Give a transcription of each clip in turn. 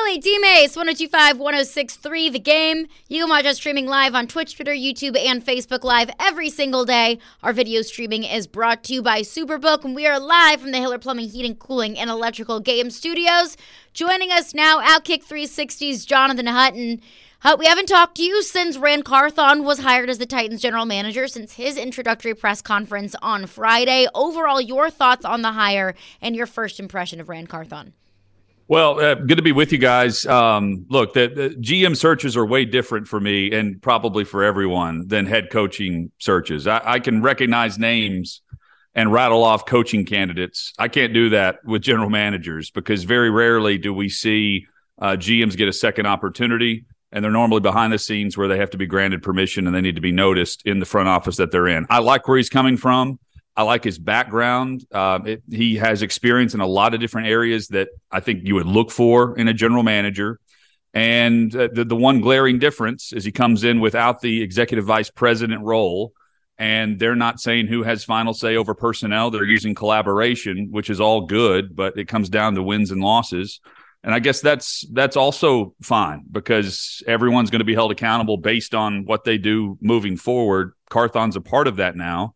Haley, D-Mace, 102.5, 106.3, The Game. You can watch us streaming live on Twitch, Twitter, YouTube, and Facebook Live every single day. Our video streaming is brought to you by Superbook, and we are live from the Hiller Plumbing, Heating, Cooling, and Electrical Game Studios. Joining us now, Outkick 360's Jonathan Hutton. We haven't talked to you since Ran Carthon was hired as the Titans general manager, since his introductory press conference on Friday. Overall, your thoughts on the hire and your first impression of Ran Carthon? Well, good to be with you guys. Look, the GM searches are way different for me and probably for everyone than head coaching searches. I can recognize names and rattle off coaching candidates. I can't do that with general managers because very rarely do we see GMs get a second opportunity. And they're normally behind the scenes where they have to be granted permission and they need to be noticed in the front office that they're in. I like where he's coming from. I like his background. He has experience in a lot of different areas that I think you would look for in a general manager. And the one glaring difference is he comes in without the executive vice president role, and they're not saying who has final say over personnel. They're using collaboration, which is all good, but it comes down to wins and losses. And I guess that's also fine because everyone's going to be held accountable based on what they do moving forward. Carthon's a part of that now.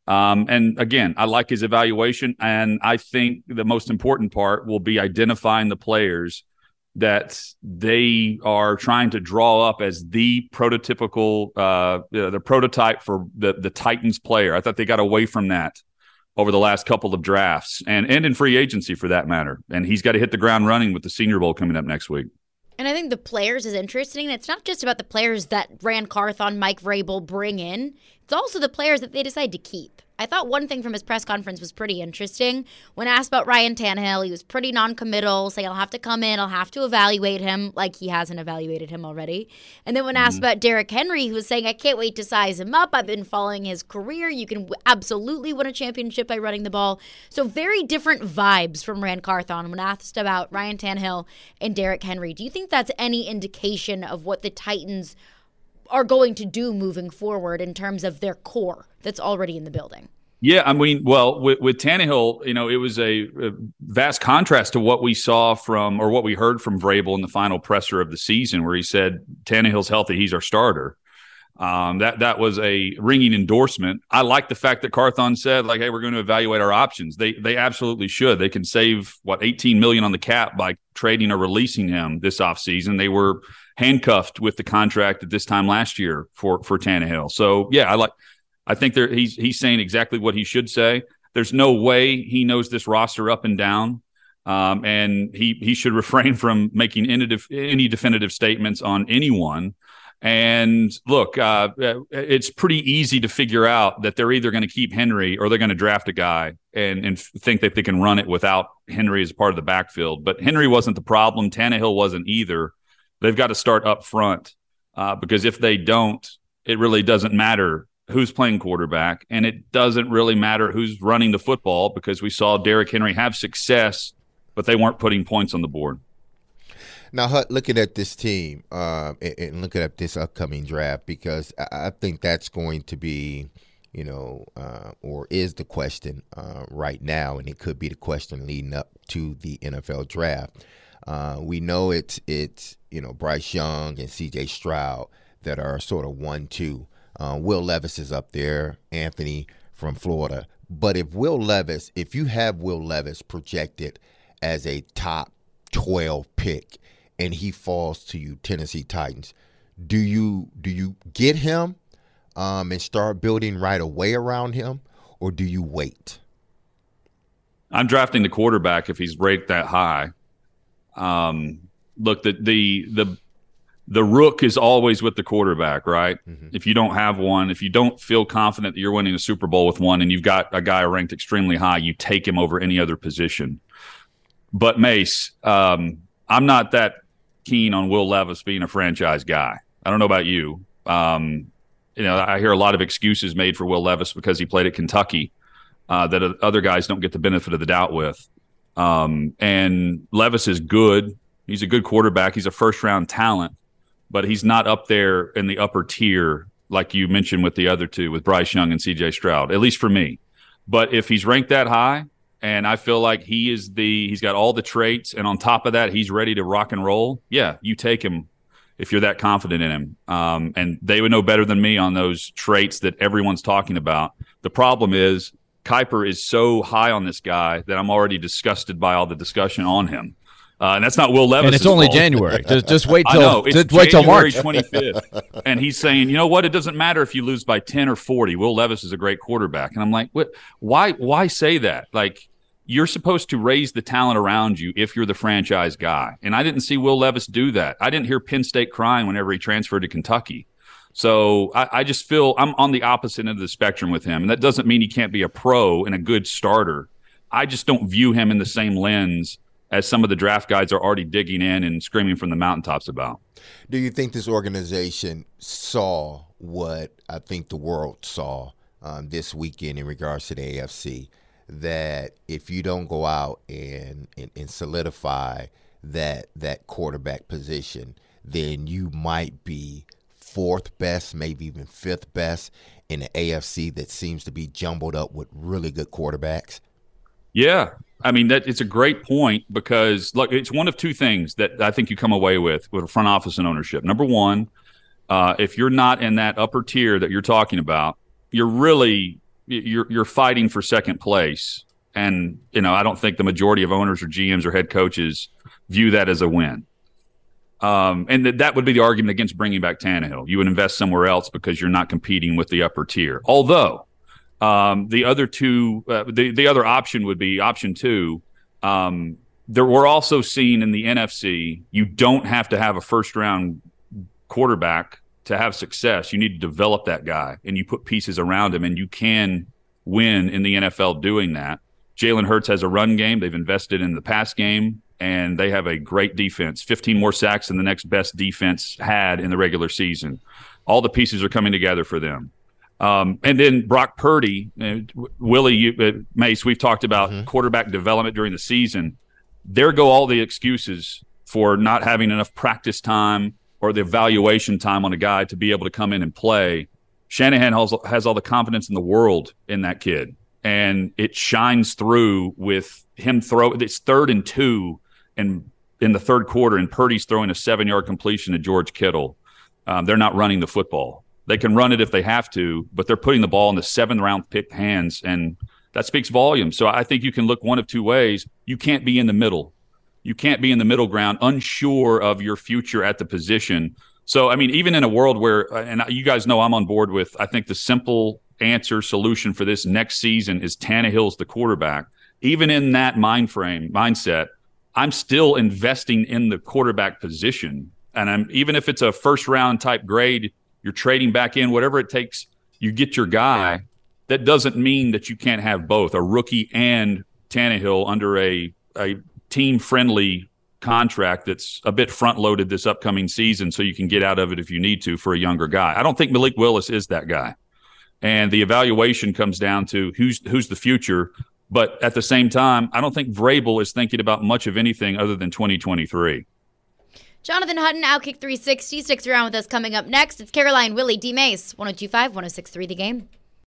And again, I like his evaluation. And I think the most important part will be identifying the players that they are trying to draw up as the prototypical, the prototype for the Titans player. I thought they got away from that over the last couple of drafts and in free agency for that matter. And he's got to hit the ground running with the Senior Bowl coming up next week. And I think the players is interesting. It's not just about the players that Ran Carthon, Mike Vrabel bring in. It's also the players that they decide to keep. I thought one thing from his press conference was pretty interesting. When asked about Ryan Tannehill, he was pretty non-committal, saying, I'll have to come in, I'll have to evaluate him, like he hasn't evaluated him already. And then when asked about Derrick Henry, he was saying, I can't wait to size him up. I've been following his career. You can absolutely win a championship by running the ball. So very different vibes from Ran Carthon when asked about Ryan Tannehill and Derrick Henry. Do you think that's any indication of what the Titans are going to do moving forward in terms of their core that's already in the building? Yeah, I mean, well, with Tannehill, it was a vast contrast to what we saw from or what we heard from Vrabel in the final presser of the season where he said, Tannehill's healthy, he's our starter. That was a ringing endorsement. I like the fact that Carthon said, like, hey, we're going to evaluate our options. They absolutely should. They can save, $18 million on the cap by trading or releasing him this offseason. They were handcuffed with the contract at this time last year for Tannehill. So, yeah, I think he's saying exactly what he should say. There's no way he knows this roster up and down, and he should refrain from making any definitive statements on anyone. And look, it's pretty easy to figure out that they're either going to keep Henry or they're going to draft a guy and think that they can run it without Henry as part of the backfield. But Henry wasn't the problem. Tannehill wasn't either. They've got to start up front because if they don't, it really doesn't matter who's playing quarterback, and it doesn't really matter who's running the football because we saw Derrick Henry have success, but they weren't putting points on the board. Now, Hut, looking at this team and looking at this upcoming draft, because I think that's going to be, or is the question right now, and it could be the question leading up to the NFL draft. We know it's Bryce Young and C.J. Stroud that are sort of 1-2. Will Levis is up there, Anthony from Florida. But if you have Will Levis projected as a top 12 pick and he falls to you, Tennessee Titans, do you get him and start building right away around him, or do you wait? I'm drafting the quarterback if he's ranked that high. Look, the rook is always with the quarterback, right? Mm-hmm. If you don't have one, if you don't feel confident that you're winning a Super Bowl with one and you've got a guy ranked extremely high, you take him over any other position. But Mace, I'm not that keen on Will Levis being a franchise guy. I don't know about you. I hear a lot of excuses made for Will Levis because he played at Kentucky that other guys don't get the benefit of the doubt with. And Levis is good. He's a good quarterback. He's a first-round talent. But he's not up there in the upper tier like you mentioned with the other two, with Bryce Young and C.J. Stroud, at least for me. But if he's ranked that high, and I feel like he's got all the traits, and on top of that, he's ready to rock and roll. Yeah, you take him if you're that confident in him. And they would know better than me on those traits that everyone's talking about. The problem is Kiper is so high on this guy that I'm already disgusted by all the discussion on him. And that's not Will Levis. And it's only fault. January. Just wait till wait till March. 25th. And he's saying, you know what? It doesn't matter if you lose by 10 or 40. Will Levis is a great quarterback. And I'm like, what? Why say that? Like, you're supposed to raise the talent around you if you're the franchise guy. And I didn't see Will Levis do that. I didn't hear Penn State crying whenever he transferred to Kentucky. So I just feel I'm on the opposite end of the spectrum with him. And that doesn't mean he can't be a pro and a good starter. I just don't view him in the same lens as some of the draft guys are already digging in and screaming from the mountaintops about. Do you think this organization saw what I think the world saw this weekend in regards to the AFC? That if you don't go out and solidify that quarterback position, then you might be fourth best, maybe even fifth best in the AFC that seems to be jumbled up with really good quarterbacks? Yeah. I mean, it's a great point because, look, it's one of two things that I think you come away with front office and ownership. Number one, if you're not in that upper tier that you're talking about, you're fighting for second place. And, I don't think the majority of owners or GMs or head coaches view that as a win. And that would be the argument against bringing back Tannehill. You would invest somewhere else because you're not competing with the upper tier. Although the other two, the other option would be option two. We're also seeing in the NFC, you don't have to have a first-round quarterback to have success. You need to develop that guy, and you put pieces around him, and you can win in the NFL doing that. Jalen Hurts has a run game. They've invested in the pass game, and they have a great defense. 15 more sacks than the next best defense had in the regular season. All the pieces are coming together for them. And then Brock Purdy, Willie Mace, we've talked about quarterback development during the season. There go all the excuses for not having enough practice time or the evaluation time on a guy to be able to come in and play. Shanahan has all the confidence in the world in that kid, and it shines through with him it's 3rd and 2 and in the third quarter, and Purdy's throwing a 7-yard completion to George Kittle. They're not running the football. They can run it if they have to, but they're putting the ball in the 7th-round pick hands, and that speaks volumes. So I think you can look one of two ways. You can't be in the middle. You can't be in the middle ground, unsure of your future at the position. So, I mean, even in a world where, and you guys know I'm on board with, I think the simple solution for this next season is Tannehill's the quarterback. Even in that mindset, I'm still investing in the quarterback position. And even if it's a first-round type grade, you're trading back in, whatever it takes, you get your guy. That doesn't mean that you can't have both, a rookie and Tannehill under a team-friendly contract that's a bit front-loaded this upcoming season so you can get out of it if you need to for a younger guy. I don't think Malik Willis is that guy. And the evaluation comes down to who's the future. But at the same time, I don't think Vrabel is thinking about much of anything other than 2023. Jonathan Hutton, Outkick 360, sticks around with us. Coming up next, it's Caroline, Willie, D. Mace, 102.5, 106.3 The Game.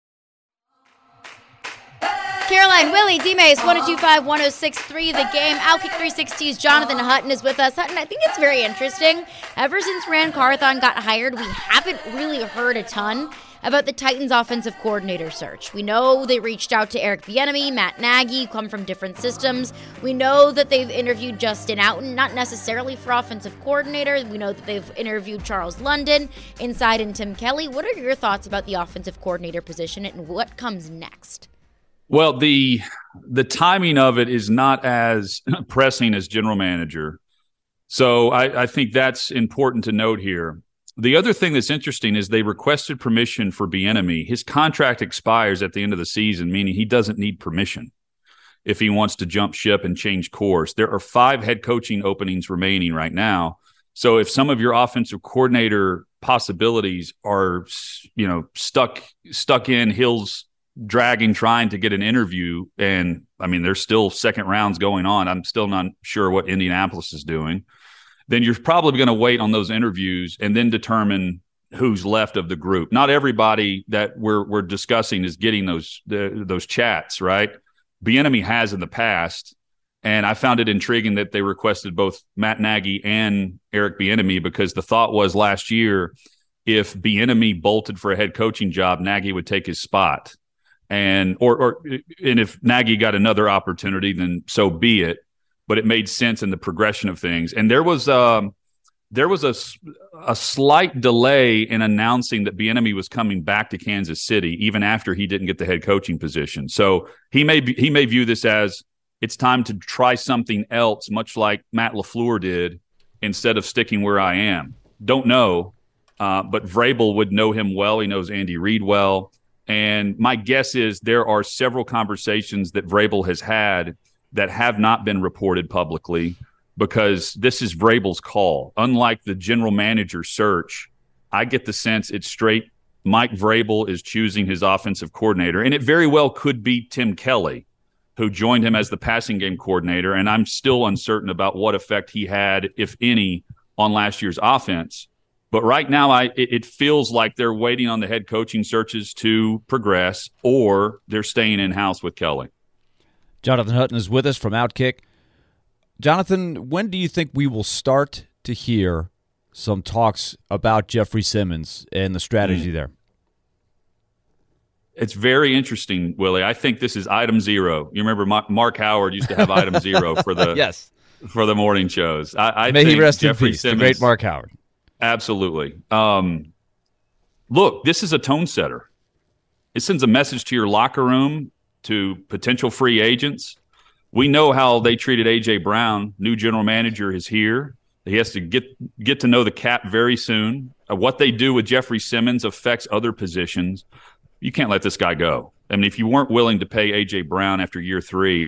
Caroline, Willie, D-Mace, 102.5, 106.3 The Game. Outkick 360's Jonathan Hutton is with us. Hutton, I think it's very interesting. Ever since Ran Carthon got hired, we haven't really heard a ton about the Titans' offensive coordinator search. We know they reached out to Eric Bieniemy, Matt Nagy, come from different systems. We know that they've interviewed Justin Outen, not necessarily for offensive coordinator. We know that they've interviewed Charles London, Inside, and Tim Kelly. What are your thoughts about the offensive coordinator position and what comes next? Well, the timing of it is not as pressing as general manager. So I think that's important to note here. The other thing that's interesting is they requested permission for Bieniemy. His contract expires at the end of the season, meaning he doesn't need permission if he wants to jump ship and change course. There are 5 head coaching openings remaining right now. So if some of your offensive coordinator possibilities are, stuck in Hill's dragging, trying to get an interview, and I mean, there's still second rounds going on. I'm still not sure what Indianapolis is doing. Then you're probably going to wait on those interviews and then determine who's left of the group. Not everybody that we're discussing is getting those chats, right? Bieniemy has in the past. And I found it intriguing that they requested both Matt Nagy and Eric Bieniemy, because the thought was last year, if Bieniemy bolted for a head coaching job, Nagy would take his spot. And if Nagy got another opportunity, then so be it. But it made sense in the progression of things. And there was a slight delay in announcing that Bieniemy was coming back to Kansas City, even after he didn't get the head coaching position. So he may view this as it's time to try something else, much like Matt LaFleur did, instead of sticking where I am. Don't know, but Vrabel would know him well. He knows Andy Reid well. And my guess is there are several conversations that Vrabel has had that have not been reported publicly, because this is Vrabel's call. Unlike the general manager search, I get the sense it's straight Mike Vrabel is choosing his offensive coordinator. And it very well could be Tim Kelly, who joined him as the passing game coordinator. And I'm still uncertain about what effect he had, if any, on last year's offense. But right now, it feels like they're waiting on the head coaching searches to progress, or they're staying in-house with Kelly. Jonathan Hutton is with us from Outkick. Jonathan, when do you think we will start to hear some talks about Jeffrey Simmons and the strategy there? It's very interesting, Willie. I think this is item 0. You remember Mark Howard used to have item 0 for the yes, for the morning shows. I May think he rest Jeffrey in peace, Simmons, the great Mark Howard. Absolutely. Look, this is a tone setter. It sends a message to your locker room, to potential free agents. We know how they treated A.J. Brown. New general manager is here. He has to get to know the Cap very soon. What they do with Jeffrey Simmons affects other positions. You can't let this guy go. I mean, if you weren't willing to pay A.J. Brown after year 3,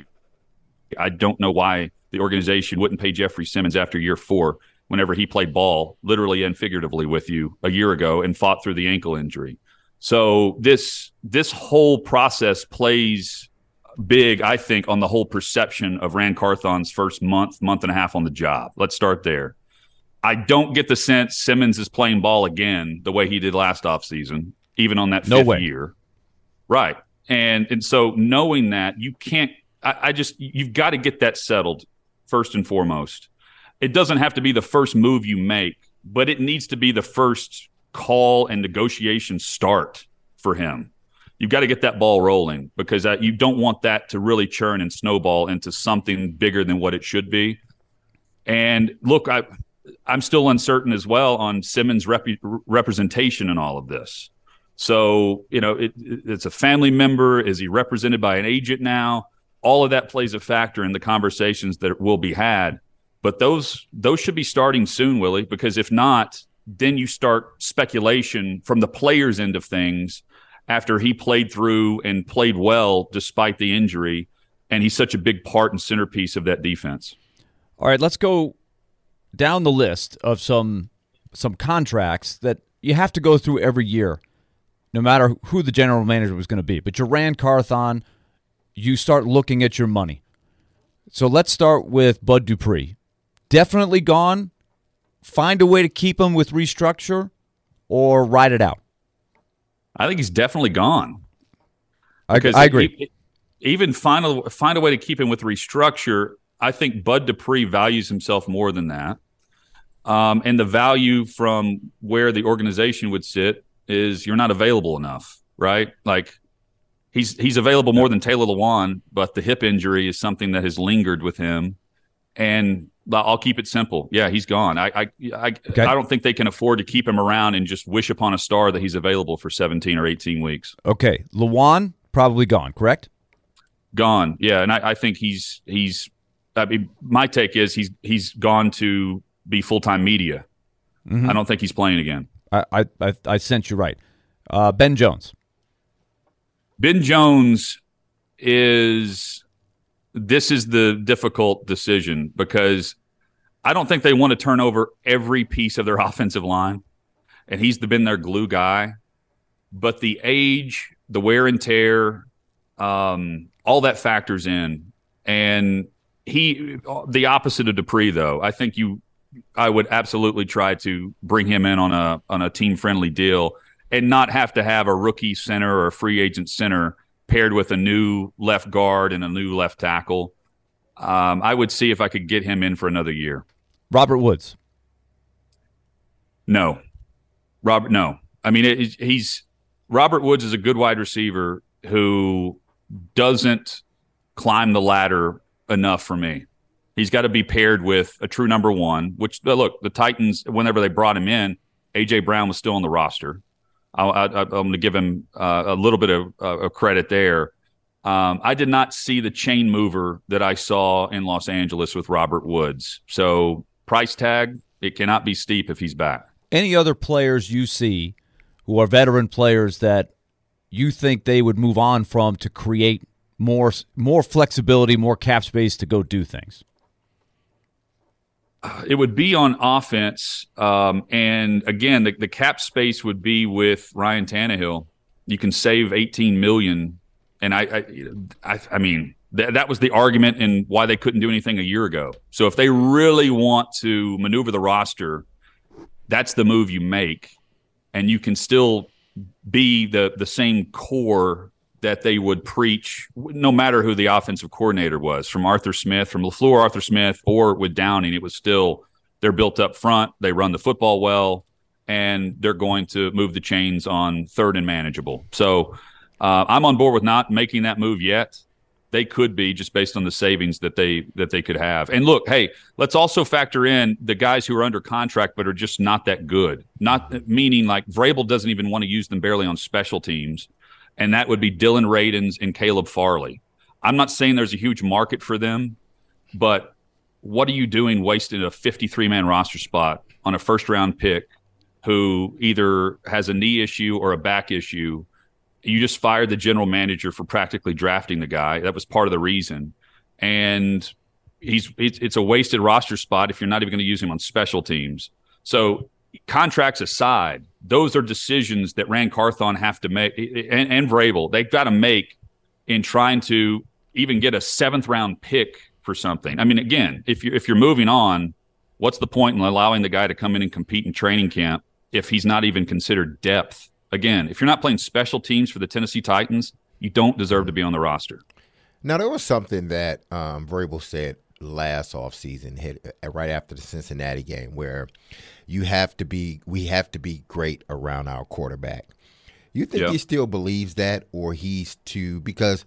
I don't know why the organization wouldn't pay Jeffrey Simmons after year 4, whenever he played ball, literally and figuratively, with you a year ago and fought through the ankle injury. So this whole process plays big, I think, on the whole perception of Ran Carthon's first month and a half on the job. Let's start there. I don't get the sense Simmons is playing ball again the way he did last offseason, even on that fifth year. Right. And so knowing that, you can't – you've got to get that settled first and foremost. It doesn't have to be the first move you make, but it needs to be the first call and negotiation start for him. You've got to get that ball rolling, because you don't want that to really churn and snowball into something bigger than what it should be. And look, I'm still uncertain as well on Simmons' representation in all of this. So, it's a family member. Is he represented by an agent now? All of that plays a factor in the conversations that will be had. But those should be starting soon, Willie, because if not, then you start speculation from the players' end of things after he played through and played well despite the injury, and he's such a big part and centerpiece of that defense. All right, let's go down the list of some contracts that you have to go through every year, no matter who the general manager was going to be. But you're Ran Carthon, you start looking at your money. So let's start with Bud Dupree. Definitely gone. Find a way to keep him with restructure, or ride it out. I think he's definitely gone. I agree. Even find a way to keep him with restructure. I think Bud Dupree values himself more than that. And the value from where the organization would sit is you're not available enough, right? Like he's available more than Taylor Lewan, but the hip injury is something that has lingered with him. And I'll keep it simple. Yeah, he's gone. I don't think they can afford to keep him around and just wish upon a star that he's available for 17 or 18 weeks. Okay, Lewan probably gone, correct? Gone. Yeah, and I think he's. I mean, my take is he's gone to be full-time media. Mm-hmm. I don't think he's playing again. I sense you're right. Ben Jones. Ben Jones is. This is the difficult decision, because I don't think they want to turn over every piece of their offensive line, and he's been their glue guy. But the age, the wear and tear, all that factors in. And the opposite of Dupree, though, I think I would absolutely try to bring him in on a team-friendly deal and not have to have a rookie center or a free agent center paired with a new left guard and a new left tackle. I would see if I could get him in for another year. Robert Woods. No. No. I mean, Robert Woods is a good wide receiver who doesn't climb the ladder enough for me. He's got to be paired with a true number one, which, look, the Titans, whenever they brought him in, A.J. Brown was still on the roster. I'm going to give him a little bit of credit there. I did not see the chain mover that I saw in Los Angeles with Robert Woods. So price tag, it cannot be steep if he's back. Any other players you see who are veteran players that you think they would move on from to create more flexibility, more cap space to go do things? It would be on offense. And again, the cap space would be with Ryan Tannehill. You can save $18 million. And I mean, that was the argument and why they couldn't do anything a year ago. So if they really want to maneuver the roster, that's the move you make. And you can still be the same core that they would preach, no matter who the offensive coordinator was, from Arthur Smith, from LaFleur, Arthur Smith, or with Downing. It was still, they're built up front, they run the football well, and they're going to move the chains on third and manageable. So I'm on board with not making that move yet. They could be, just based on the savings that they could have. And look, hey, let's also factor in the guys who are under contract but are just not that good. Not meaning like Vrabel doesn't even want to use them barely on special teams. And that would be Dylan Radins and Caleb Farley. I'm not saying there's a huge market for them, but what are you doing wasting a 53-man roster spot on a first-round pick who either has a knee issue or a back issue? You just fired the general manager for practically drafting the guy. That was part of the reason. And it's a wasted roster spot if you're not even going to use him on special teams. So contracts aside, those are decisions that Rand Carthon have to make, and Vrabel, they've got to make in trying to even get a seventh-round pick for something. I mean, again, if you're moving on, what's the point in allowing the guy to come in and compete in training camp if he's not even considered depth? Again, if you're not playing special teams for the Tennessee Titans, you don't deserve to be on the roster. Now, there was something that Vrabel said last offseason, right after the Cincinnati game, where we have to be great around our quarterback. You think he still believes that, or he's too? Because,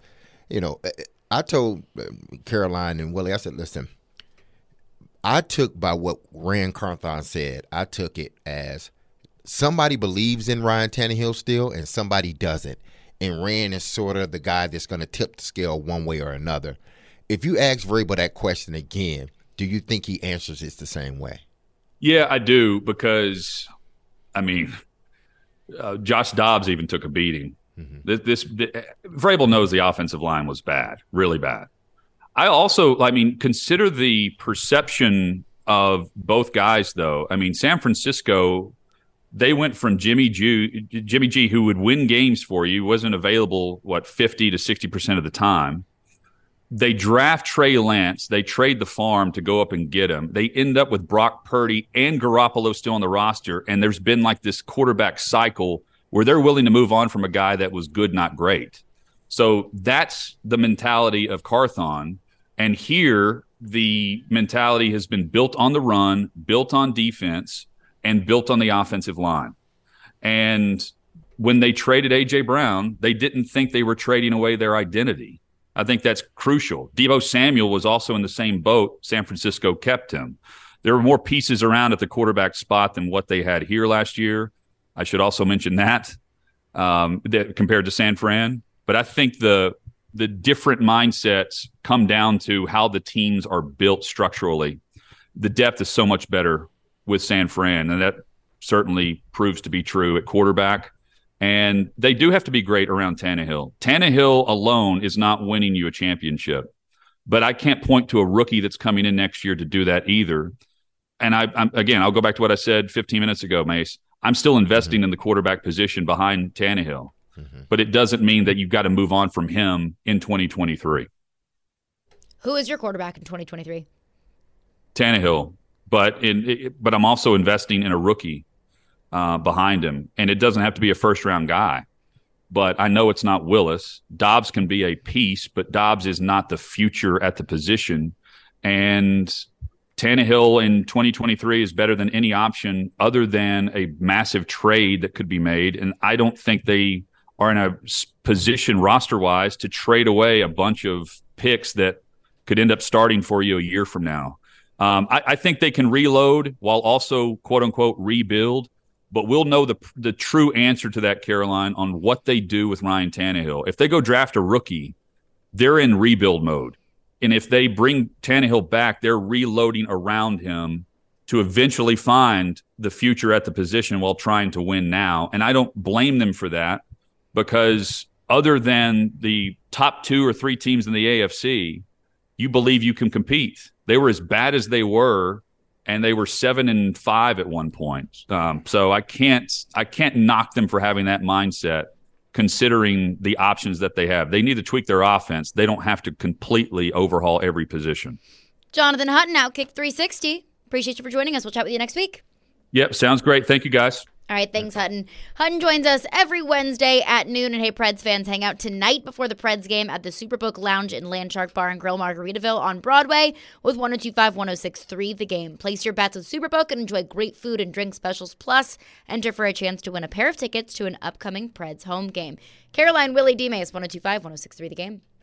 I told Caroline and Willie, I said, listen, I took by what Rand Carthon said, I took it as somebody believes in Ryan Tannehill still and somebody doesn't. And Rand is sort of the guy that's going to tip the scale one way or another. If you ask Vrabel that question again, do you think he answers it the same way? Yeah, I do, because, I mean, Josh Dobbs even took a beating. Mm-hmm. Vrabel knows the offensive line was bad, really bad. Consider the perception of both guys, though. I mean, San Francisco, they went from Jimmy G, who would win games for you, wasn't available, 50 to 60% of the time. They draft Trey Lance. They trade the farm to go up and get him. They end up with Brock Purdy and Garoppolo still on the roster, and there's been like this quarterback cycle where they're willing to move on from a guy that was good, not great. So that's the mentality of Carthon. And here, the mentality has been built on the run, built on defense, and built on the offensive line. And when they traded A.J. Brown, they didn't think they were trading away their identity. I think that's crucial. Deebo Samuel was also in the same boat. San Francisco kept him. There were more pieces around at the quarterback spot than what they had here last year. I should also mention that compared to San Fran. But I think the different mindsets come down to how the teams are built structurally. The depth is so much better with San Fran, and that certainly proves to be true at quarterback. And they do have to be great around Tannehill. Tannehill alone is not winning you a championship. But I can't point to a rookie that's coming in next year to do that either. And I'll go back to what I said 15 minutes ago, Mace. I'm still investing in the quarterback position behind Tannehill. Mm-hmm. But it doesn't mean that you've got to move on from him in 2023. Who is your quarterback in 2023? Tannehill. But I'm also investing in a rookie behind him. And it doesn't have to be a first-round guy. but I know it's not Willis. Dobbs can be a piece, but Dobbs is not the future at the position. And Tannehill in 2023 is better than any option other than a massive trade that could be made. And I don't think they are in a position roster-wise to trade away a bunch of picks that could end up starting for you a year from now. I think they can reload while also, quote-unquote, rebuild. But we'll know the true answer to that, Caroline, on what they do with Ryan Tannehill. If they go draft a rookie, they're in rebuild mode. And if they bring Tannehill back, they're reloading around him to eventually find the future at the position while trying to win now. And I don't blame them for that, because other than the top 2 or 3 teams in the AFC, you believe you can compete. They were as bad as they were, and they were 7-5 at one point. So I can't knock them for having that mindset, considering the options that they have. They need to tweak their offense. They don't have to completely overhaul every position. Jonathan Hutton, Outkick 360. Appreciate you for joining us. We'll chat with you next week. Yep, sounds great. Thank you, guys. All right, thanks, Hutton. Hutton joins us every Wednesday at noon. And hey, Preds fans, hang out tonight before the Preds game at the Superbook Lounge in Landshark Bar and Grill, Margaritaville on Broadway with 102.5-106.3 The Game. Place your bets with Superbook and enjoy great food and drink specials. Plus, enter for a chance to win a pair of tickets to an upcoming Preds home game. Caroline Willie D. Mays, 102.5-106.3 The Game.